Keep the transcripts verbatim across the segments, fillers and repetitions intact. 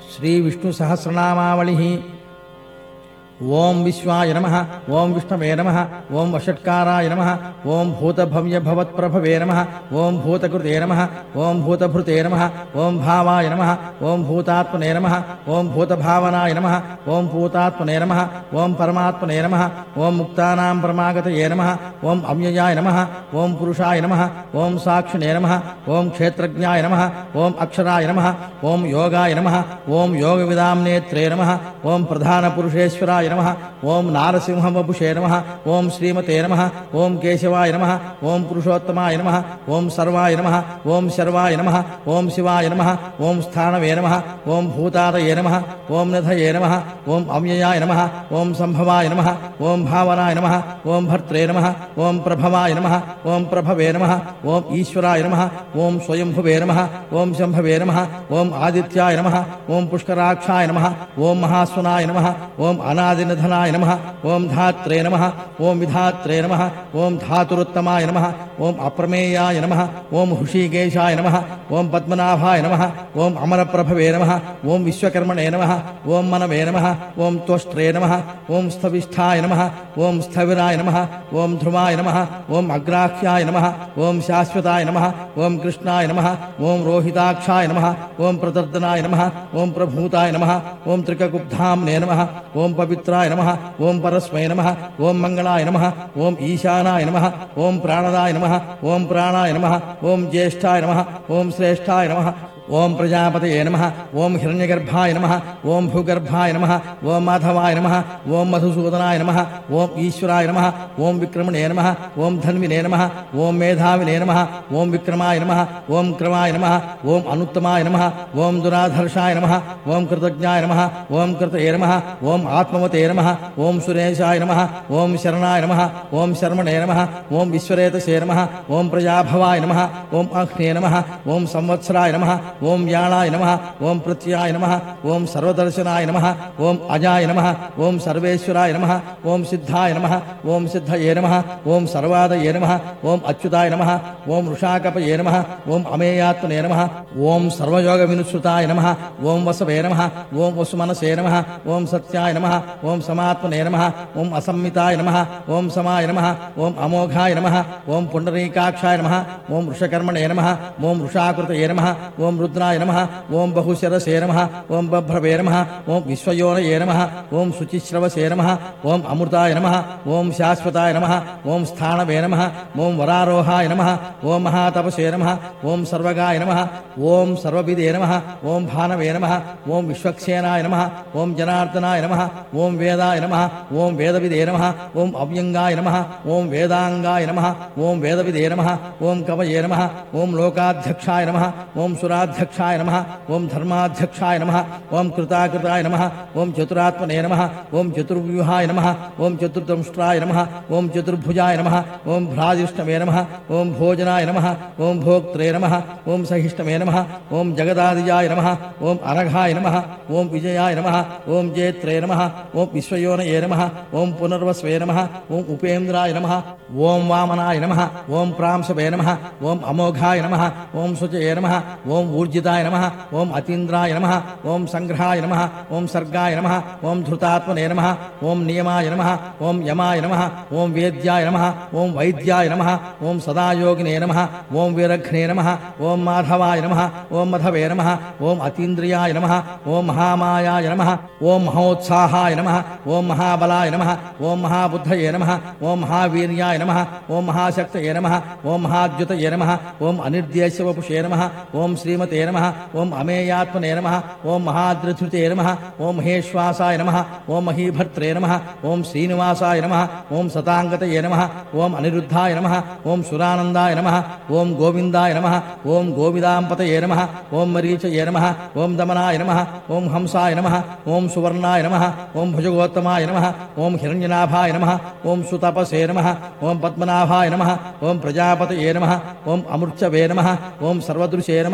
श्री विष्णु सहस्रनामावलिः। ओं विश्वाय नमः। ओं विष्णवे नमः। ओं वषट्काराय नमः। ओं भूतभव्यभवत्प्रभवे नमः। ओं भूतकृते नमः। ओं भूतभृते नमः। ओं भावाय नमः। ओं भूतात्मने नमः। ओं भूतभावनाय नमः। ओं भूतात्मने नमः। ओं परमात्मने नमः। ओं मुक्तानां परमागतये नमः। ओं अव्ययाय नमः। ओं पुरुषाय नमः। ओं साक्षिणे नमः। ओं क्षेत्रज्ञाय नमः। ओं अक्षराय नमः। ओं योगाय नमः। ओं योगविदां नेत्रे नमः। ओं प्रधानपुरुषेश्वराय नमः। ओं नारसिंहवपुषे नमः। ओं श्रीमते नमः। ओं केशवाय नमः। ओं पुरुषोत्तमाय नमः। ओं सर्वाय नमः। ओं शर्वाय नमः। ओं शिवाय नमः। ओं स्थानवे नमः। ओं भूतादये नमः। ओं निधये नमः। ओं अव्ययाय नमः। ओं संभवाय नमः। ओं भावनाय नमः। ओं भर्त्रे नमः। ओं प्रभवाय नमः। ओं प्रभवे नमः। ओं ईश्वराय नमः। ओं स्वयंभुवे नमः। ओं शंभवे नमः। ओं आदित्याय नमः। ओं पुष्कराक्षाय नमः। ओं महास्वनाय नमः। ओं अनादिनिधनाय नमः। ओं धात्रे नमः। ओं विधात्रे नमः। ओं धातुरुत्तमाय नमः। ओं अप्रमेयाय नमः। ओं हृषीकेशाय नमः। ओं पद्मनाभाय नमः। ओं अमरप्रभवे नमः। ओं विश्वकर्मणे नमः। ओं मनवे नमः। ओं त्वष्ट्रे नमः। ओं स्थविष्ठाय नमः। ओं स्थविराय नमः। ओं ध्रुवाय नमः। ओं अग्राह्याय नमः। ओं शाश्वताय नमः। ओं कृष्णाय नमः। ओं रोहिताक्षाय नमः। ओं प्रदर्दनाय नमः। ओं प्रभूताय नमः। ओं त्रिककुब्धाम्ने नमः। ओं पवित्राय नमः। ओं परस्मै नमः। ओं मंगलाय नमः। ओं ईशानाय नमः। ओं प्राणदाय नमः। ओं प्राणाय नमः। ओं ज्येष्ठाय नमः। ओं श्रेष्ठाय नमः। ओं प्रजापतये नमः। ओं हिरण्यगर्भाय नमः। ओं भूगर्भाय नमः। ओं माधवाय नमः। ओं मधुसूदनाय नमः। ओं ईश्वराय नमः। ओं विक्रमणे नमः। ओं धन्विने नमः। ओं मेधाविने नमः। ओं विक्रमाय नमः। ओं क्रमाय नमः। ओं अनुत्तमाय नमः। ओं दुराधर्षाय नमः। ओं कृतज्ञाय नमः। ओं कृतये नमः। ओं आत्मवते नमः। ओं सुरेशाय नमः। ओं शरणाय नमः। ओं शर्मणे नमः। ओं विश्वरेतसे नमः। ओं प्रजाभवाय नमः। ओं अह्ने नमः। ओं संवत्सराय नमः। ओं व्याळाय नमः। ओं प्रत्याय नमः। ओं सर्वदर्शनाय नमः। ओं अजाय नमः। ओं सर्वेश्वराय नमः। ओं सिद्धाय नमः। ओं सिद्धये नमः। ओं सर्वादये नमः। ओं अच्युताय नमः। ओं वृषाकपये नमः। ओं अमेयात्मने नमः। ओं सर्वयोगविनुसृताय नमः। ओं वसवे नमः। ओं वसुमनसे नमः। ओं सत्याय नमः। ओं समात्मने नमः। ओं असंमिताय नमः। ओं समाय नमः। ओं अमोघाय नमः। ओं पुण्डरीकाक्षाय नमः। ओं वृषकर्मणे नमः। ओं वृषाकृतये नमः। ओं रुद्राय नमः। ओं बहुशरसे नमः। ओं बभ्रवे नमः। ओं विश्वयोनये नमः। ओं शुचिश्रवसे नमः। ओं अमृताय नमः। ओं शाश्वताय नमः। ओं स्थानवे नमः। ओं वरारोहाय नमः। ओं महातपसे नमः। ओं सर्वगाय नमः। ओं सर्वविदे नमः। ओं भानवे नमः। ओं विश्वक्सेनाय नमः। ओं जनार्दनाय नमः। ओं वेदाय नमः। ओं वेदविदे नमः। ओं अव्यङ्गाय नमः। ओं वेदाङ्गाय नमः। ओं वेदविदे नमः। ओं कवये नमः। ओं लोकाध्यक्षाय नमः। ओं सुराध्यक्षाय नमः। ओं धर्माध्यक्षाय नमः। ओं कृताकृताय नमः। ओं चतुरात्मने नमः। ओं चतुर्व्यूहाय नमः। ओं चतुर्दंष्ट्राय नमः। ओं चतुर्भुजाय नमः। ओं भ्राजिष्टमे नमः। ओं भोजनाय नमः। ओं भोक्त्रे नमः। ओं सहिष्टमे नमः। ओं जगदादिजाय नमः। ओं अनघाय नमः। ओं विजयाय नमः। ओं जेत्रे नमः। ओं विश्वयोनये नमः। ओं पुनर्वस्वे नमः। ओं उपेन्द्राय नमः। ओं वामनाय नमः। ओं प्रांशवे नमः। ओं अमोघाय नमः। ओं शुचये नमः। ओं ऊर्जिताय नमः। ओं अतीन्द्राय नमः। ओं संग्रहाय नमः। ओं सर्गाय नमः। ओं धृतात्मने नमः। ओं नियमाय नमः। ओं यमाय नमः। ओं वेद्याय नमः। ओं वैद्याय नमः। ओं सदायोगिने नमः। ओं वीरघ्ने नमः। ओं माधवाय नमः। ओं मधवे नमः। ओं अतीन्द्रियाय नमः। ओं महामायाय नमः। ओं महोत्साहाय नमः। ओं महाबलाय नमः। ओं महाबुद्धये नमः। ओं महावीर्याय नमः। ओं महाशक्तये नमः। ओं महाद्युतये नमः। ओं अनिर्देश्यवपुषे नमः। ओं श्रीमते नमः। ओं अमेयात्मने नमः। ओं महाद्रधृते नमः। ओं महेश्वासाय नमः। ओं महीभर्त्रे नमः। ओं श्रीनिवासाय नमः। ओं सताङ्गतये नमः। ओं अनिरुद्धाय नमः। ओं सुरानन्दाय नमः। ओं गोविन्दाय नमः। ओं गोविदाम्पतये नमः। ओं मरीचये नमः। ओं दमनाय नमः। ओं हंसाय नमः। ओं सुवर्णाय नमः। ओं भुजगोत्तमाय नमः। ओं हिरण्यनाभाय नमः। ओं सुतपसे नमः। ओं पद्मनाभाय नमः। ओं प्रजापतये नमः। ओं अमृच्छवे नमः। ओं सर्वदृशे नमः।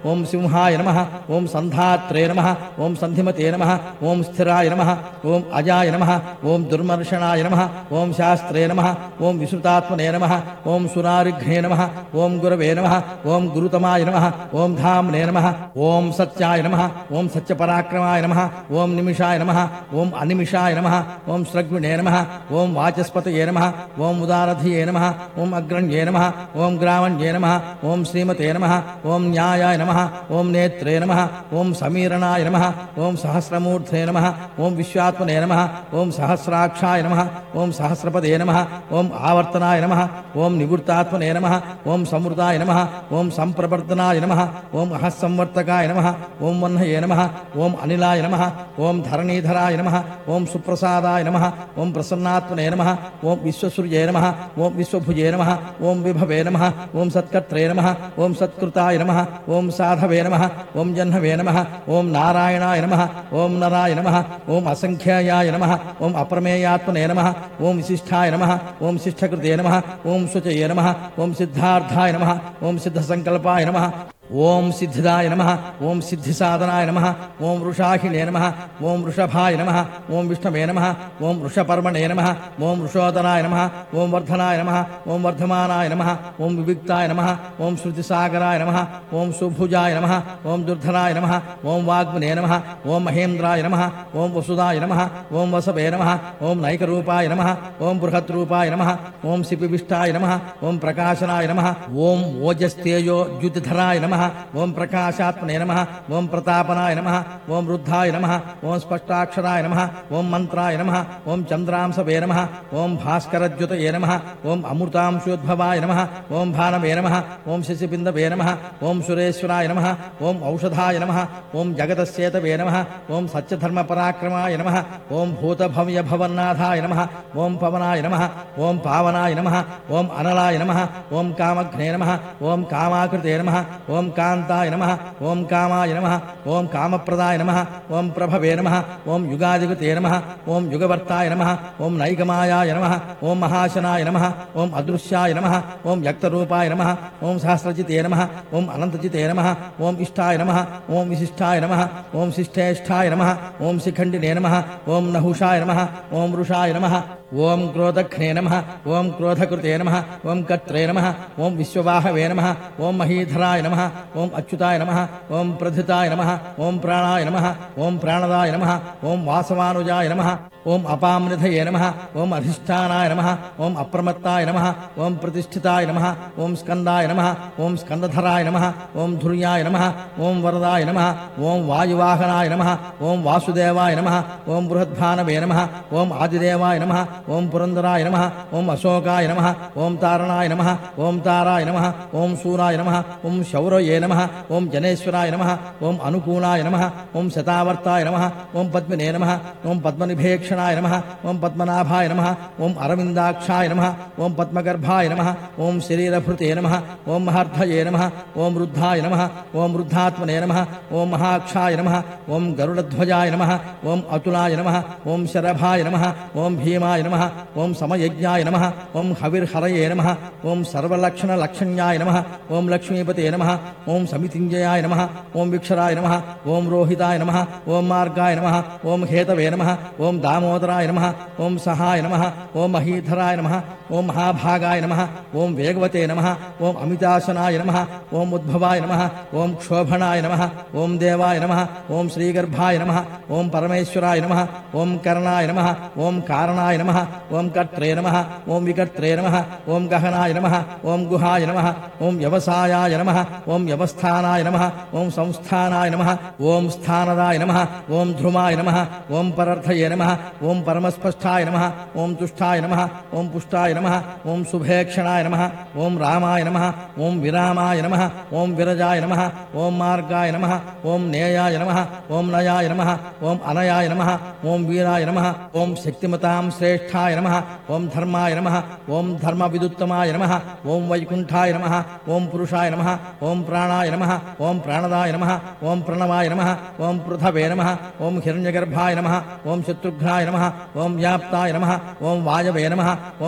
ఓం సింహాయ నమః ఓం సంధాత్రే నమః ఓం సంధిమతే నమః ఓం స్థిరాయ నమః ఓం అజాయ నమః ఓం దుర్మర్షణాయ నమః ఓం శాస్త్రే నమః ఓం విశ్రుతాత్మనే నమః ఓం సురారిఘ్నే నమః ఓం గురవే నమః ఓం గురుతమాయ నమః ఓం ధామ్నే నమః ఓం సత్యాయ నమః ఓం సత్యపరాక్రమాయ నమః ఓం నిమిషాయ నమః ఓం అనిమిషాయ నమః ఓం స్రగ్విణే నమః ఓం వాచస్పతయే నమః ఓం ఉదారధియే నమః ఓం అగ్రణ్యే నమః ఓం గ్రామణ్యే నమః ఓం శ్రీమతే నమః ఓం న్యాయాయ నమః ఓం నేత్రే నమః ఓం సమీరణాయ నమః ఓం సహస్రమూర్ధే నమః ఓం విశ్వాత్మనే నమః ఓం సహస్రాక్షాయ నమః ఓం సహస్రపదే నమః ఓం ఆవర్తనాయ నమః ఓం నివృత్తాత్మనే నమః ఓం సమృతాయ నమః ఓం సంప్రవర్తనాయ నమః ఓం అహస్సంవర్తకాయ నమః ఓం వహ్నయే నమః ఓం అనిలాయ నమః ఓం ధరణీధరాయ నమః ఓం సుప్రసాదాయ నమః ఓం ప్రసన్నాత్మనే నమః ఓం విశ్వసూర్యే నమః ఓం విశ్వభుజే నమః ఓం విభవే నమః ఓం సత్కర్త్రే నమః ఓం సత్కృతాయ నమః ఓం సాధవే నమః ఓం జహ్నవే నమః ఓం నారాయణాయ నమః ఓం నరాయ నమః ఓం అసంఖ్యాయాయ నమః ఓం అప్రమేయాత్మనే నమః ఓం విశిష్టాయ నమః ఓం శిష్ఠకృతే నమః ఓం శుచయే నమః ఓం సిద్ధార్థాయ నమః ఓం సిద్ధసంకల్పాయ నమః ఓం సిద్ధిదాయ నమః ఓం సిద్ధిసాధనాయ నమః ఓం వృషాహిణే నమః ఓం వృషభాయ నమః ఓం విష్ణవే నమః ఓం వృషపర్మణే నమః ఓం వృషోదరాయ నమః ఓం వర్ధనాయ నమః ఓం వర్ధమానాయ నమః ఓం వివిక్తాయ నమః ఓం శృతిసాగరాయ నమః ఓం సుభుజాయ నమః ఓం దుర్ధరాయ నమః ఓం వాగ్మనే నమః ఓం మహేంద్రాయ నమః ఓం వసుదాయ నమః ఓం వసవే నమః ఓం నైకరూపాయ నమః ఓం బృహద్రూపాయ నమః ఓం శిపివిష్టాయ నమః ఓం ప్రకాశనాయ నమః ఓం ఓజస్తేజో ద్యుతిధరాయ నమః ఓం ప్రకాశాత్మనే నమః ఓం ప్రతాపనాయ నమః ఓం వృద్ధాయ నమః ఓం స్పష్టాక్షరాయ నమః ఓం మంత్రాయ నమః ఓం చంద్రాంశవే నమః ఓం భాస్కరద్యుతయే నమః ఓం అమృతాంశోద్భవాయ నమః ఓం భానవే నమః ఓం శశిబిందవే నమః ఓం సురేశ్వరాయ నమః ఓం ఔషధాయ నమః ఓం జగదస్యేతవే నమః ఓం సత్యధర్మపరాక్రమాయ నమః ఓం భూతభవ్యభవన్నాథాయ నమః ఓం పవనాయ నమః ఓం పావనాయ నమః ఓం అనలాయ నమః ఓం కామఘ్నే నమః ఓం కామాకృతే నమః ఓం కాంతాయ నమః ఓం కామాయ నమః ఓం కామప్రదాయ నమః ఓం ప్రభవే నమః ఓం యుగాదిగతే నమః ఓం యుగవర్తాయ నమః ఓం నైకమాయాయ నమః ఓం మహాశనాయ నమః ఓం అదృశ్యాయ నమః ఓం వ్యక్తరూపాయ నమః ఓం సహస్రజితే నమః ఓం అనంతజితే నమః ఓం ఇష్టాయ నమః ఓం విశిష్టాయ నమః ఓం శిష్టేష్టాయ నమః ఓం శిఖండినే నమః ఓం నహుషాయ నమః ఓం వృషాయ నమః ఓం క్రోధఘ్నే నమః ఓం క్రోధకృతే నమః ఓం కర్త్రే నమః ఓం విశ్వవాహవే నమః ఓం మహీధరాయ నమః ఓం అచ్యుతాయ నమః ఓం ప్రథితాయ నమః ఓం ప్రాణాయ నమః ఓం ప్రాణదాయ నమః ఓం వాసవానుజాయ నమః ఓం అపాంనిధయే నమః ఓం అధిష్టానాయ నమః ఓం అప్రమత్తాయ నమః ఓం ప్రతిష్ఠితాయ నమః ఓం స్కందాయ నమః ఓం స్కందధరాయ నమః ఓం ధుర్యాయ నమః ఓం వరదాయ నమః ఓం వాయువాహనాయ నమః ఓం వాసుదేవాయ నమః ఓం బృహద్భానవే నమః ఓం ఆదిదేవాయ నమః ఓం పురందరాయ నమః ఓం అశోకాయ నమః ఓం తారణాయ నమః ఓం తారాయ నమః ఓం శూరాయ నమః ఓం శౌరయే నమః ఓం జనేశ్వరాయ నమః ఓం అనుకూలాయ నమః ఓం శతావర్తాయ నమః ఓం పద్మినే నమః ఓం పద్మనిభేక్షణాయ నమః ఓం పద్మనాభాయ నమః ఓం అరవిందాక్షాయ నమః ఓం పద్మగర్భాయ నమః ఓం శరీరభృతే నమః ఓం మహర్ధయే నమః ఓం వృద్ధాయ నమః ఓం వృద్ధాత్మనే నమః ఓం మహాక్షాయ నమః ఓం గరుడధ్వజాయ నమః ఓం అతులాయ నమః ఓం శరభాయ నమః ఓం భీమాయ నమః ఓం సమయజ్ఞాయ నమః ఓం హవిర్హరయే నమః ఓం సర్వలక్షణలక్షణ్యాయ నమః ఓం లక్ష్మీపతే నమః ఓం సమితింజయాయ నమః ఓం విక్షరాయ నమః ఓం రోహితాయ నమః ఓం మార్గాయ నమః ఓం హేతవే నమః ఓం దామోదరాయ నమః ఓం సహాయ నమః ఓం మహీధరాయ నమః ఓం మహాభాగాయ నమః ఓం వేగవతే నమః ఓం అమితాసనాయ నమః ఓం ఉద్భవాయ నమః ఓం క్షోభణాయ నమః ఓం దేవాయ నమః ఓం శ్రీగర్భాయ నమః ఓం పరమేశ్వరాయ నమః ఓం కర్ణాయ నమః ఓం కారణాయ నమః ఓం కర్త్రే నమః ఓం వికర్త్రే నమః ఓం గహనాయ నమః ఓం గుహాయ నమః ఓం వ్యవసాయాయ నమః ఓం వ్యవస్థానాయ నమః ఓం సంస్థానాయ నమః ఓం స్థానదాయ నమః ఓం ధ్రుమాయ నమః ఓం పరర్థయే నమః ఓం పరమస్పష్టాయ నమః ఓం తుష్టాయ నమః ఓం పుష్టాయ నమః ఓం శుభేక్షణాయ నమః ఓం రామాయ నమః ఓం విరామాయ నమః ఓం విరజాయ నమః ఓం మార్గాయ నమః ఓం నేయాయ నమః ఓం నయాయ నమః ఓం అనయాయ నమః ఓం వీరాయ నమః ఓం శక్తిమతాం శ్రేష్ఠాయ నమః ఓం ధర్మాయ నమః ఓం ధర్మ విదుత్తమాయ నమః ఓం వైకుంఠాయ నమః ఓం పురుషాయ నమః ఓం ప్రాణాయ నమః ఓం ప్రాణదాయ నమః ఓం ప్రణవాయ నమః ఓం పృథవే నమః ఓం హిరణ్యగర్భాయ నమః ఓం శత్రుఘ్నాయ నమః ఓం వ్యాప్తాయ నమః ఓం వాయవే నమః ఓం అధోక్ష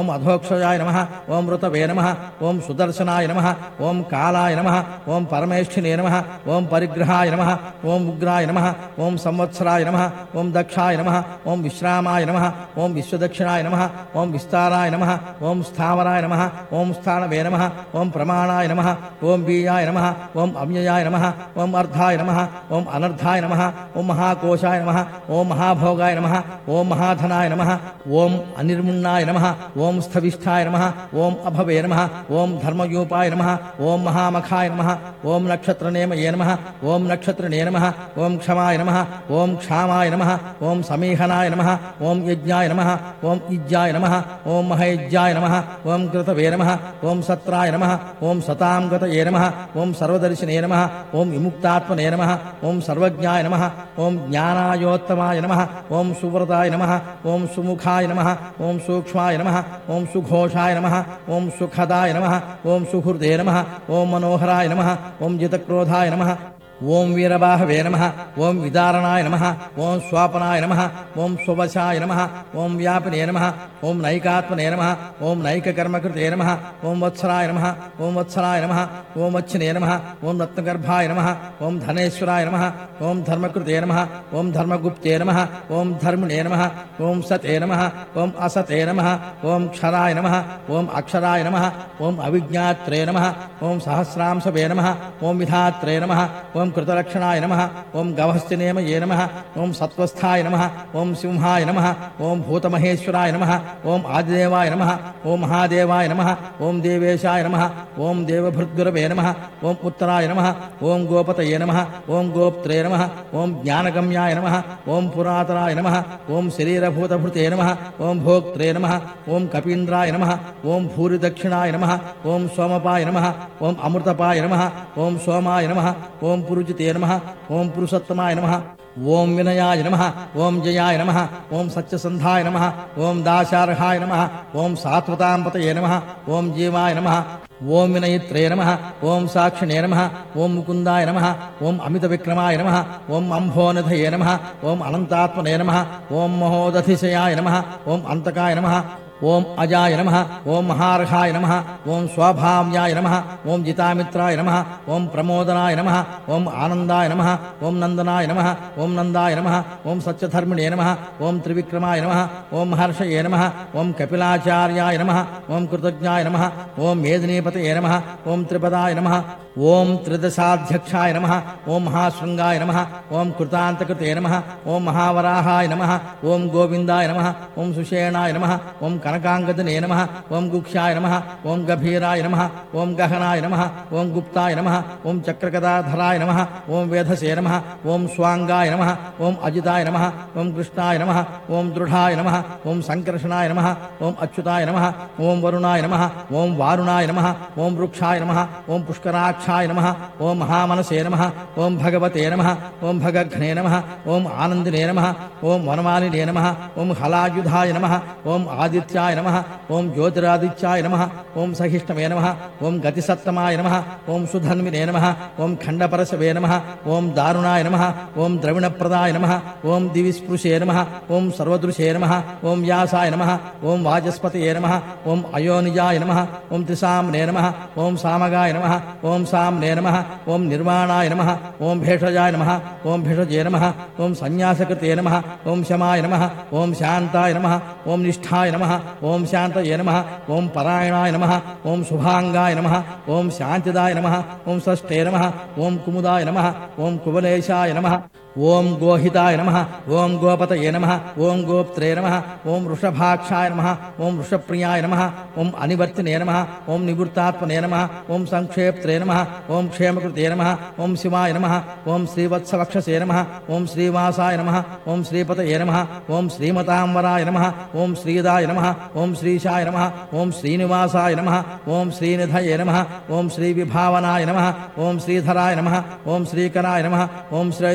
శుభవక్షయాయ నమః ఓం ఋతవే నమః ఓం సుదర్శనాయ నమః ఓం కాలాయ నమః ఓం పరమేష్ఠినే నమః ఓం పరిగ్రహాయ నమః ఓం ఉగ్రాయ నమః ఓం సంవత్సరాయ నమః ఓం దక్షాయ నమః ఓం విశ్రామాయ నమః ఓం విశ్వదక్షిణాయ నమః ఓం విస్తారాయ నమః ఓం స్థావరాయ నమః ఓం స్థానవే నమః ఓం ప్రమాణాయ నమః ఓం బీజాయ నమః ఓం అవ్యయాయ నమః ఓం అర్ధాయ నమః ఓం అనర్ధాయ నమః ఓం మహాకోశాయ నమః ఓం మహాభోగాయ నమః ఓం మహాధనాయ నమః ఓం అనిర్మున్నాయ నమః ఓం స్థవిష్ఠాయ నమః ఓం అభవే నమః ఓం ధర్మయూపాయ నమః ఓం మహామఖాయ నమః ఓం నక్షత్రనేమయే నమః ఓం నక్షత్రనే నమః ఓం క్షమాయ నమః ఓం క్షామాయ నమః ఓం సమీహనాయ నమః ఓం యజ్ఞాయ నమః ఓం ఇజ్జాయ నమః ఓం మహయజ్ఞాయ నమః ఓం కృతవే నమః ఓం సత్రాయ నమః ఓం సతాం గతయే నమః ఓం సర్వదర్శినే నమః ఓం విముక్తాత్మనే నమః ఓం సర్వజ్ఞాయ నమః ఓం జ్ఞానాయోత్తమాయ నమః ఓం సువ్రతాయ నమః ఓం సుముఖాయ నమః ఓం సూక్ష్మాయ నమః ఓం సుఘోషాయ నమః ఓం సుఖదాయ నమః ఓం సుహృదే నమః ఓం మనోహరాయ నమః ఓం జితక్రోధాయ నమః ఓం వీరబాహవే నమః ఓం విదారణాయ నమః ఓం స్వాపనాయ నమః ఓం స్వవశాయ నమః ఓం వ్యాపినే నమః ఓం నైకాత్మనే నమః ఓం నైకకర్మకృతే నమః ఓం వత్సరాయ నమః ఓం వత్సరాయ నమః ఓం వచ్చినే నమః ఓం రత్నగర్భాయ నమః ఓం ధనేశ్వరాయ నమః ఓం ధర్మకృతే నమః ఓం ధర్మగుప్తే నమః ఓం ధర్మిణే నమః ఓం సతే నమః ఓం అసతే నమః ఓం క్షరాయ నమః ఓం అక్షరాయ నమః ఓం అవిజ్ఞాత్రే నమః ఓం సహస్రాంశవే నమః ఓం విధాత్రే నమః ఓం కృతలక్షణాయ నమః ఓం గవహస్తినేమయే నమః ఓం సత్వస్థాయ నమః ఓం సింహాయ నమః ఓం భూతమహేశ్వరాయ నమః ఓం ఆదిదేవాయ నమః ఓం మహాదేవాయ నమః ఓం దేవేశాయ నమః ఓం దేవభృద్గురవే నమః ఓం ఉత్తరాయ నమః ఓం గోపతయే నమః ఓం గోప్త్రే నమః ఓం జ్ఞానగమ్యాయ నమః ఓం పురాతనాయ నమః ఓం శరీరభూతభృతే నమః ఓం భోక్త్రే నమః ఓం కపీంద్రాయ నమః ఓం భూరిదక్షిణాయ నమః ఓం సోమపాయ నమః ఓం అమృతపాయ నమః ఓం సోమాయ నమః ఓం పురుజితే నమః ఓం పురుషోత్తమాయ నమః ఓం వినయాయ నమః ఓం జయాయ నమః ఓం సత్యసంధాయ నమః ఓం దాశార్హాయ నమః ఓం సాత్వతాంపతయే నమః ఓం జీవాయ నమః ఓం వినయిత్రే నమః ఓం సాక్షిణే నమః ఓం ముకుందాయ నమః ఓం అమిత విక్రమాయ నమః ఓం అంభోనిధయే నమః ఓం అనంతాత్మనే నమః ఓం మహోదధిశయాయ నమః ఓం అంతకాయ నమః ఓం అజాయ నమః ఓం మహార్హాయ నమః ఓం స్వభామ్యాయ నమః ఓం జితామిత్రాయ నమః ఓం ప్రమోదనాయ నమః ఓం ఆనందాయ నమః ఓం నందనాయ నమః ఓం నందాయ నమః ఓం సత్యధర్మిణే నమః ఓం త్రివిక్రమాయ నమః ఓం మహర్షయే నమః ఓం కపిలాచార్యాయ నమః ఓం కృతజ్ఞాయ నమః ఓం మేదినీపతయే నమః ఓం త్రిపదాయ నమః ఓం త్రిదశాధ్యక్షాయ నమః ఓం మహాశృంగాయ నమః ఓం కృతాంతకృతే నమః ఓం మహావరాహాయ నమః ఓం గోవిందాయ నమః ఓం సుషేణాయ నమః ఓం కనకాంగదనే నమః ఓం గుక్షాయ నమః ఓం గభీరాయ నమః ఓం గహనాయ నమః ఓం గుప్తాయ నమః ఓం చక్రగదాధరాయ నమః ఓం వేధసే నమః ఓం స్వాంగాయ నమః ఓం అజితాయ నమః ఓం కృష్ణాయ నమః ఓం దృఢాయ నమః ఓం సంకర్షణాయ నమః ఓం అచ్యుతాయ నమః ఓం వరుణాయ నమః ఓం వారుణాయ నమః ఓం వృక్షాయ నమః ఓం పుష్కరాక్షాయ నమః ఓం మహామనసే నమః ఓం భగవతే నమః ఓం భగఘ్నే నమః ఓం ఆనందినే నమః ఓం వనమాలినే నమః ఓం హలాయుధాయ నమః ఓం ఆదిత్యాయ నమః ఓం జ్యోతిరాదిత్యాయ నమః ఓం సహిష్ణవే నమః ఓం గతిసత్తమాయ నమః ఓం సుధన్వినే నమః ఓం ఖండపరశవే నమః ఓం దారుణాయ నమః ఓం ద్రవిణప్రదాయ నమః ఓం దివిస్పృశే నమః ఓం సర్వదృశే నమః ఓం వ్యాసాయ నమః ఓం వాచస్పతయే నమః ఓం అయోనిజాయ నమః ఓం త్రిసామ్నే నమః ఓం సామగాయ నమః ఓం సామ్నే నమః ఓం నిర్వాణాయ నమః ఓం భేషజాయ నమః ఓం భేషజే నమః ఓం సన్యాసకృతే నమః ఓం శమాయ నమః ఓం శాంతాయ నమః ఓం నిష్ఠాయ నమః ఓం శాంతయే నమః ఓం పరాయణాయ నమః ఓం శుభాంగాయ నమః ఓం శాంతిదాయ నమః ఓం షష్ఠే నమః ఓం కుముదాయ నమః ఓం కువలేశాయ నమః ఓం గోహితాయ నమః ఓం గోపతయే నమః ఓం గోప్త్రే నమః ఓం వృషభాక్షాయ నమః ఓం వృషప్రియాయ నమః ఓం అనివర్తినే నమః ఓం నివృత్తాత్మనే నమః ఓం సంక్షేప్త్రే నమః ఓం క్షేమకృతే నమః ఓం శివాయ నమః ఓం శ్రీవత్సవక్షసే నమః ఓం శ్రీవాసాయ నమః ఓం శ్రీపతయే నమః ఓం శ్రీమతాంబరాయ నమః ఓం శ్రీదాయ నమః ఓం శ్రీశాయ నమః ఓం శ్రీనివాసాయ నమః ఓం శ్రీనిధయే నమః ఓం శ్రీవిభావనాయ నమః ఓం శ్రీధరాయ నమః ఓం శ్రీకరాయ నమః ఓం శ్రేయసే నమః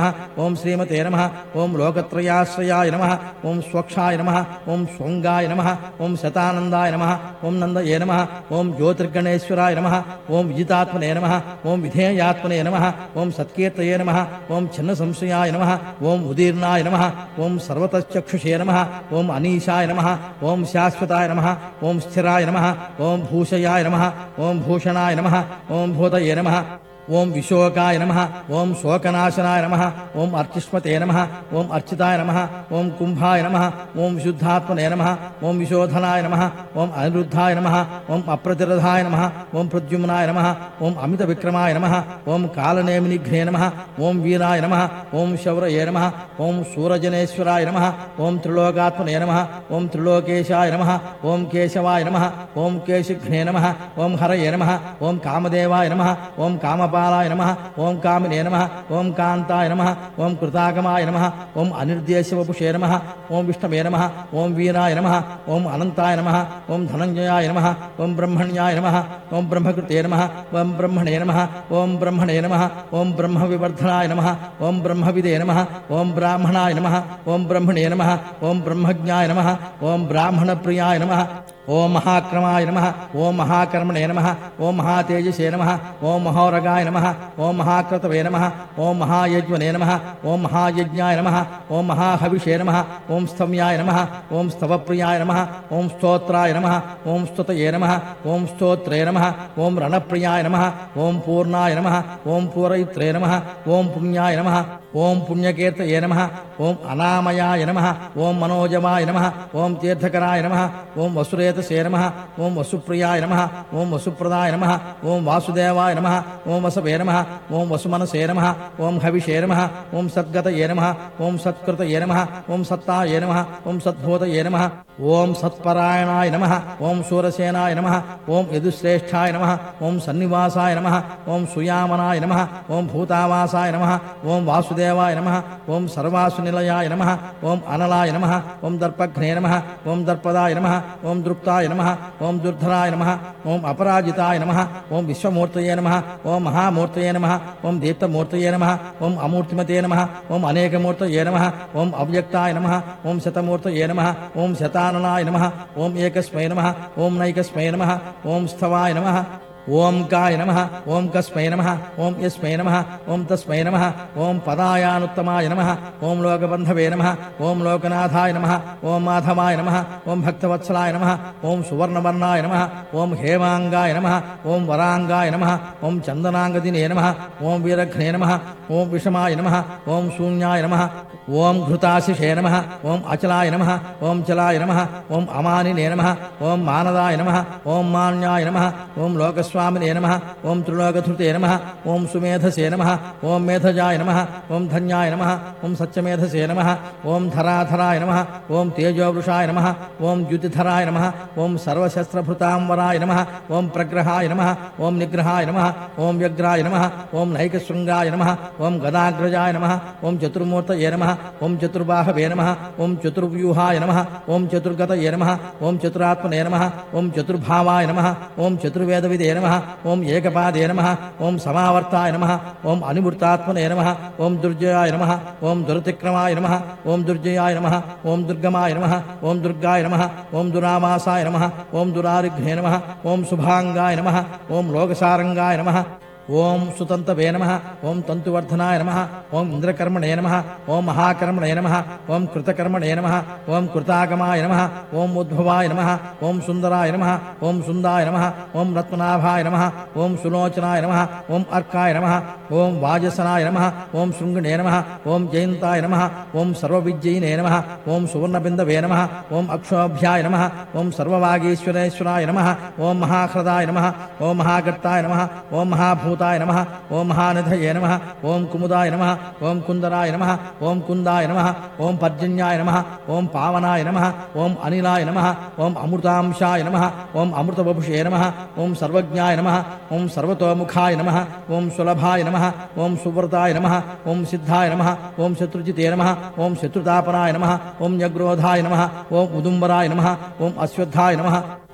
నమః ఓం శ్రీమతే నమః ఓం లోకత్రయాశ్రయాయ నమః ఓం స్వక్షాయ నమః ఓం స్వంగాయ నమః ఓం శతానందాయ నమః ఓం నందయే నమః ఓం జ్యోతిర్గణేశ్వరాయ నమః ఓం విజితాత్మనే నమః ఓం విధేయాత్మనే నమః ఓం సత్కీర్తయే నమః ఓం చిన్న సంశయాయ నమః ఓం ఉదీర్ణాయ నమః ఓం సర్వతశ్చక్షుషే నమః ఓం అనీశాయ నమః ఓం శాశ్వతాయ నమః ఓం స్థిరాయ నమః ఓం భూషయాయ నమః ఓం భూషణాయ నమః ఓం భూతయే నమః ఓం విశోకాయ నమః ఓం శోకనాశనాయ నమః ఓం అర్చిష్మతే నమః ఓం అర్చితాయ నమః ఓం కుంభాయ నమః ఓం విశుద్ధాత్మనే నమః ఓం విశోధనాయ నమః ఓం అనిరుద్ధాయ నమః ఓం అప్రతిరథాయ నమః ఓం ప్రద్యుమ్నాయ నమః ఓం అమిత విక్రమాయ నమః ఓం కాలనేమినిఘ్నే నమః ఓం వీరాయ నమః ఓం శౌరయే నమః ఓం సూరజనేశ్వరాయ నమః ఓం త్రిలోకాత్మనే నమః ఓం త్రిలోకేశాయ నమః ఓం కేశవాయ నమః ఓం కేశిఘ్నే నమః ఓం హరయే నమః ఓం కామదేవాయ నమః ఓం కామ పాలాయ నమః ఓం కామినే నమః ఓం కాంతాయ నమః ఓం కృతాగమాయ నమః ఓం అనిర్దేశవపుషే నమః ఓం విష్ణవే నమః ఓం వీరాయ నమః ఓం అనంతాయ నమః ఓం ధనంజయాయ నమః ఓం బ్రహ్మణ్యాయ నమః ఓం బ్రహ్మకృతే నమః ఓం బ్రహ్మణే నమః ఓం బ్రహ్మణే నమః ఓం బ్రహ్మ వివర్ధనాయ నమః ఓం బ్రహ్మవిదే నమః ఓం బ్రాహ్మణాయ నమః ఓం బ్రహ్మణే నమః ఓం బ్రహ్మజ్ఞాయ నమః ఓం బ్రాహ్మణ ప్రియాయ నమః ఓం మహాక్రమాయ నమః ఓం మహాకర్మణే నమః ఓం మహాతేజసే నమః ఓం మహోరగాయ నమః ఓం మహాక్రతవే నమః ఓం మహాయజ్వనే నమః ఓం మహాయజ్ఞాయ నమః ఓం మహాహవిషే నమః ఓం స్థమ్యాయ నమః ఓం స్తవప్రియాయ నమః ఓం స్తోత్రాయ నమః ఓం స్తుతయే నమః ఓం స్తోత్రే నమః ఓం రణప్రియాయ నమః ఓం పూర్ణాయ నమః ఓం పూరయిత్రే నమః ఓం పుణ్యాయ నమః ఓం పుణ్యకీర్తయే నమః ఓం అనామయాయ నమః ఓం మనోజవాయ నమః ఓం తీర్థకరాయ నమః ఓం వసురేతసే నమః ఓం వసుప్రియాయ నమః ఓం వసుప్రదాయ నమః ఓం వాసుదేవాయ నమః ఓం వసవే నమః ఓం వసుమనసే నమః ఓం హవిషే నమః ఓం సద్గతయే నమః ఓం సత్కృతయే నమః ఓం సత్తాయే నమః ఓం సద్భూతయే నమః ఓం సత్పరాయణాయ నమః ఓం శూరసేనాయ నమః ఓం యదుశ్రేష్ఠాయ నమః ఓం సన్నివాసాయ నమః ఓం సుయామనాయ నమః ఓం భూతావాసాయ నమః ఓం వాసుదేవాయ నమః ఓం సర్వాసునిలయాయ నమః ఓం అనలాయ నమః ఓం దర్పఘ్నే నమః ఓం దర్పదాయ నమః ఓం దృప్తాయ నమః ఓం దుర్ధరాయ నమః ఓం అపరాజితాయ నమః ఓం విశ్వమూర్తయే నమః ఓం మహామూర్తయే నమః ఓం దీప్తమూర్తయే నమః ఓం అమూర్తిమతే నమః ఓం అనేకమూర్తయే నమః ఓం అవ్యక్తాయ నమః ఓం శతమూర్తయే నమః ఓం శతాననాయ నమః ఓం ఏకస్మై నమః ఓం నైకస్మై నమః ఓం స్థవాయ నమః ఓం కాయ నమః ఓం కస్మై నమః ఓం యస్మై నమః ఓం తస్మై నమః ఓం పదాయానుత్తమాయ నమః ఓం లోకబంధవే నమః ఓం లోకనాథాయ నమః ఓం మాధవాయ నమః ఓం భక్తవత్సలాయ నమః ఓం సువర్ణవర్ణాయ నమః ఓం హేమాంగాయ నమః ఓం వరాంగాయ నమః ఓం చందనాంగదినే నమః ఓం వీరఘ్నే నమః ఓం విషమాయ నమః ఓం శూన్యాయ నమః ఓం ఘృతాశిషే నమః ఓం అచలాయ నమః ఓం చలాయ నమః ఓం అమానినే నమః ఓం మానదాయ నమః ఓం మాన్యాయ నమః ఓం లోకస్వామినే నమః ఓం త్రిలోకధృతే నమః ఓం సుమేధసే నమః ఓం మేధజాయ నమః ఓం ధన్యాయ నమః ఓం సత్యమేధసే నమః ఓం ధరాధరాయ నమః ఓం తేజోవృషాయ నమః ఓం ద్యుతిధరాయ నమః ఓం సర్వశస్త్రభృతాంబరాయ నమః ఓం ప్రగ్రహాయ నమః ఓం నిగ్రహాయ నమః ఓం వ్యగ్రాయ నమః ఓం నైకశృంగాయ నమః ఓం గదాగ్రజాయ నమః ఓం చతుర్మూర్తయే నమః ఓం చతుర్బాహవే నమః ఓం చతుర్వ్యూహాయ నమః ఓం చతుర్గతయే నమః ఓం చతురాత్మనే నమః ఓం చతుర్భావాయ నమః ఓం చతుర్వేదవిదే నమః ఓం ఏకపాదే నమః ఓం సమావర్తాయ నమః ఓం అనివృత్తాత్మనే నమః ఓం దుర్జయాయ నమః ఓం దురతిక్రమాయ నమః ఓం దుర్జయాయ నమః ఓం దుర్గమాయ నమః ఓం దుర్గాయ నమః ఓం దురామాసాయ నమః ఓం దురారిఘ్నే నమః ఓం శుభాంగాయ నమః ఓం లోకసారంగాయ నమః ఓం సుతంతవే నమః ఓం తంతువర్ధనాయ నమః ఓం ఇంద్రకర్మణే నమః ఓం మహాకర్మణే నమః ఓం కృతకర్మణే నమః ఓం కృతాగమాయ నమః ఓం ఉద్భవాయ నమః ఓం సుందరాయ నమః ఓం సుందాయ నమః ఓం రత్నాభాయ నమః ఓం సులోచనాయ నమః ఓం అర్కాయ నమః ఓం వాజసనాయ నమః ఓం శృంగిణే నమః ఓం జయంతాయ నమః ఓం సర్వవిజ్జయినే నమః ఓం సువర్ణబిందవే నమః ఓం అక్షోభ్యాయ నమః ఓం సర్వవాగీశ్వరేశ్వరాయ నమః ఓం మహాహృదాయ నమః ఓం మహాగర్తాయ నమః ఓం మహాభూ భూతాయ నమః ఓం మహానిధయే నమః ఓం కుముదాయ నమః ఓం కుందరాయ నమః ఓం కుందాయ నమః ఓం పర్జన్యాయ నమః ఓం పావనాయ నమః ఓం అనిలాయ నమః ఓం అమృతాంశాయ నమః ఓం అమృతవపుషే నమః ఓం సర్వజ్ఞాయ నమః ఓం సర్వతోముఖాయ నమః ఓం సులభాయ నమః ఓం సువ్రతాయ నమః ఓం సిద్ధాయ నమః ఓం శత్రుజితే నమః ఓం శత్రుతాపనాయ నమః ఓం యగ్రోధాయ నమః ఓం ఉదుంబరాయ నమః ఓం అశ్వత్థాయ నమః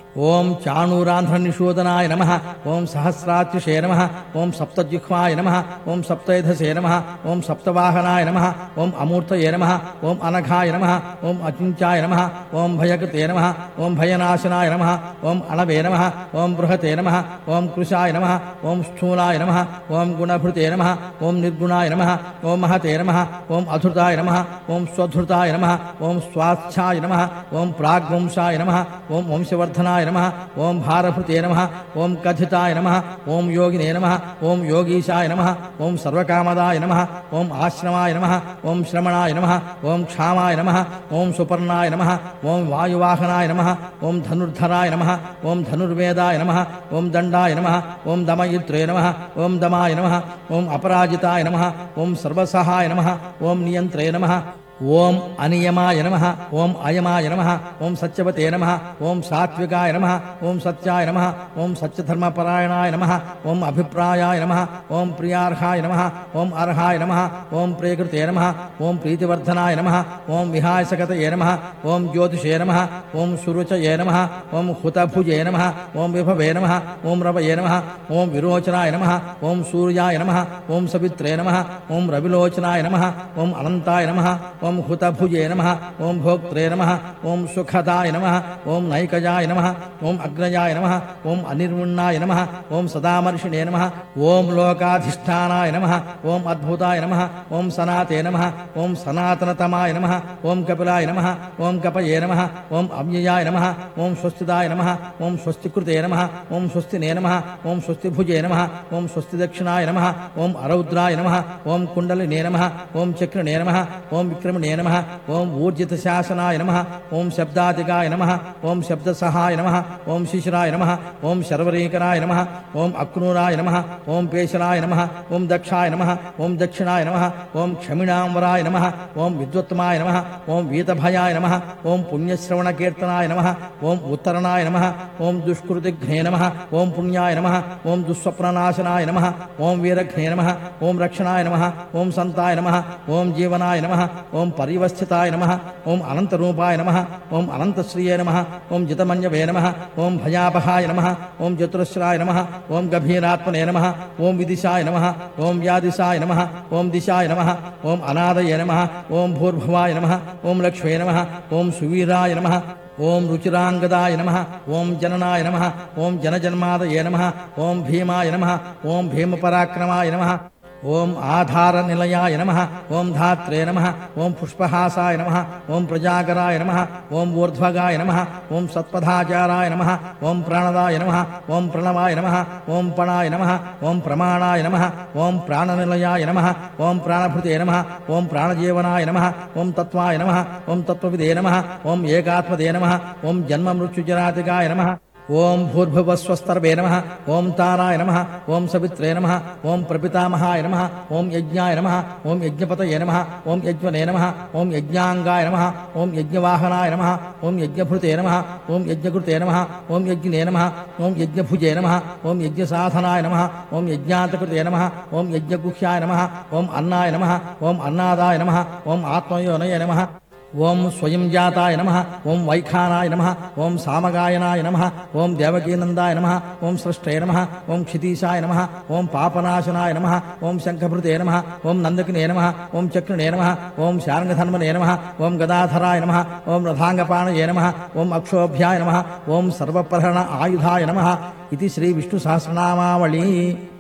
ఓం చాణూరాంధ్రనిషూదనాయ నమః. ఓం సహస్రాత్యుషే నమః. ఓం సప్తజిహ్వాయ నమః. ఓం సప్తైధసే నమః. ఓం సప్తవాహనాయ నమః. ఓం అమూర్తయే నమః. ఓం అనఘాయ నమః. ఓం అచించాయ నమః. ఓం భయకృతే నమః. ఓం భయనాశనాయ నమః. ఓం అణవే నమః. ఓం బృహతే నమః. ఓం కృశాయ నమః. ఓం స్థూలాయ నమః. ఓం గుణభృతే నమః. ఓం నిర్గుణాయ నమః. ఓం మహతే నమః. ఓం అధృతాయ నమః. ఓం స్వధృతాయ నమః. ఓం స్వాస్థ్యాయ నమః. ఓం ప్రాగ్వంశాయ నమః. ఓం వంశవర్ధనాయ నమః. ఓం భారభృతే నమః. ఓం కథితాయ నమః. ఓం యోగినే నమః. ఓం యోగీశాయ నమః. ఓం సర్వకామదాయ నమః. ఓం ఆశ్రమాయ నమః. ఓం శ్రమణాయ నమః. ఓం క్షామాయ నమః. ఓం సుపర్ణాయ నమః. ఓం వాయువాహనాయ నమః. ఓం ధనుర్ధరాయ నమః. ఓం ధనుర్వేదాయ నమః. ఓం దండాయ నమః. ఓం దమయిత్రే నమః. ఓం దమాయ నమః. ఓం అపరాజితాయ నమః. ఓం సర్వసహాయ నమః. ఓం నియంత్రే నమః. ఓం అనియమాయ నమః. ఓం అయమాయ నమః. ఓం సత్యవతే నమః. ఓం సాత్వికాయ నమః. ఓం సత్యాయ నమః. ఓం సత్యధర్మపరాయణాయ నమః. ఓం అభిప్రాయాయ నమః. ఓం ప్రియార్హాయ నమః. ఓం అర్హాయ నమః. ఓం ప్రియకృతే నమః. ఓం ప్రీతివర్ధనాయ నమః. ఓం విహాయసగతయే నమః. ఓం జ్యోతిషే నమః. ఓం సురుచయే నమః. ఓం హుతభుజే నమః. ఓం విభవే నమః. ఓం రవయే నమః. ఓం విరోచనాయ నమః. ఓం సూర్యాయ నమః. ఓం సవిత్రే నమః. ఓం రవిలోచనాయ నమః. ఓం అనంతాయ నమః. ఓం హుతభుజే నమః. ఓం భోక్త్రే నమః. ఓం సుఖదాయ నమః. ఓం నైకజాయ నమః. ఓం అగ్రజాయ నమః. ఓం అనిర్ముణ్ణాయ నమః. ఓం సదామర్షిణే నమః. ఓం లోకాధిష్టానాయ నమః. ఓం అద్భుతాయ నమః. ఓం సనాతే నమః. ఓం సనాతనతమాయ నమః. ఓం కపిలాయ నమః. ఓం కపయే నమః. ఓం అవ్యయాయ నమః. ఓం స్వస్తిదాయ నమః. ఓం స్వస్తికృతే నమః. ఓం స్వస్తినే నమః. ఓం స్వస్తిభుజే నమః. ఓం స్వస్తిదక్షిణాయ నమః. ఓం అరౌద్రాయ నమః. ఓం కుండలినే నమః. ఓం చక్రనే నమః. ఓం విక్రమ నమః. ఓం ఊర్జిత శాసనాయ నమః. ఓం శబ్దాతికాయ నమః. ఓం శబ్దసహాయ నమః. ఓం శిశిరాయ నమః. ఓం శర్వరీకరాయ నమః. ఓం అక్నూరాయ నమః. ఓం పేశలాయ నమః. ఓం దక్షాయ నమః. ఓం దక్షిణాయ నమః. ఓం క్షమిణాంబరాయ నమః. ఓం విద్వత్మాయ నమః. ఓం వీతభయాయ నమః. ఓం పుణ్యశ్రవణకీర్తనాయ నమః. ఓం ఉత్తరణాయ నమః. ఓం దుష్కృతిఘ్నే నమః. ఓం పుణ్యాయ నమః. ఓం దుస్వప్ననాశనాయ నమః. ఓం వీరఘ్నే నమః. ఓం రక్షణాయ నమః. ఓం సంతాయ నమః. ఓం జీవనాయ నమః. ఓం పరివస్థితాయ నమః. ఓం అనంతరూపాయ నమః. ఓం అనంతశ్రియ నమః. ఓం జితమన్యవే నమః. ఓం భయాపహాయ నమః. ఓం చతురస్రాయ నమః. ఓం గభీరాత్మనే నమః. ఓం విదిశాయ నమః. ఓం వ్యాదిశాయ నమః. ఓం దిశాయ నమః. ఓం అనాదయ నమః. ఓం భూర్భువాయ నమః. ఓం లక్ష్మీ నమః. ఓం సువీరాయ నమః. ఓం రుచిరాంగదాయ నమః. ఓం జననాయ నమః. ఓం జనజన్మాదయే నమః. ఓం భీమాయ నమః. ఓం భీమపరాక్రమాయ నమః. ఓం ఆధార నిలయాయ నమః. ఓం ధాత్రే నమః. ఓం పుష్పహాసాయ నమః. ఓం ప్రజాగరాయ నమః. ఓం ఊర్ధ్వగాయ నమః. ఓం సత్పథాచారాయ నమః. ఓం ప్రాణదాయ నమః. ఓం ప్రణవాయ నమః. ఓం పణాయ నమః. ఓం ప్రమాణాయ నమః. ఓం ప్రాణనిలయాయ నమః. ఓం ప్రాణభృతే నమః. ఓం ప్రాణజీవనాయ నమః. ఓం తత్వాయ నమః. ఓం తత్వవిదే నమః. ఓం ఏకాత్మదే నమః. ఓం జన్మమృత్యుజరాతికాయ నమః. ఓం భూర్భువస్వస్తర్వే నమః. ఓం తారాయ నమః. ఓం సవిత్రే నమః. ఓం ప్రపితామహాయ నమః. ఓం యజ్ఞాయ నమః. ఓం యజ్ఞపతయే నమః. ఓం యజ్ఞనే నమః. ఓం యజ్ఞాంగాయ నమః. ఓం యజ్ఞవాహనాయ నమః. ఓం యజ్ఞభృతే నమః. ఓం యజ్ఞకృతే నమః. ఓం యజ్ఞనే నమః. ఓం యజ్ఞభుజే నమః. ఓం యజ్ఞసాధనాయ నమః. ఓం యజ్ఞాంతకృతే నమః. ఓం యజ్ఞగుహ్యాయ నమః. ఓం అన్నాయ నమః. ఓం అన్నాదాయ నమః. ఓం ఆత్మయోనయ నమః. ఓం స్వయం జాతాయ నమః. ఓం వైఖానాయ నమః. ఓం సామగాయనాయ నమః. ఓం దేవకీనందాయ నమః. ఓం సృష్టే నమః. ఓం క్షితీశాయ నమః. ఓం పాపనాశనాయ నమః. ఓం శంఖభృతే నమః. ఓం నందకినే నమః. ఓం చక్రనే నమః. ఓం శార్ంగధన్మనే నమః. ఓం గదాధరాయ నమః. ఓం రథాంగపాణయే నమః. ఓం అక్షోభ్యాయ నమః. ఓం సర్వప్రహరణ ఆయుధాయ నమః. ఇది శ్రీ విష్ణు సహస్రనామావళి.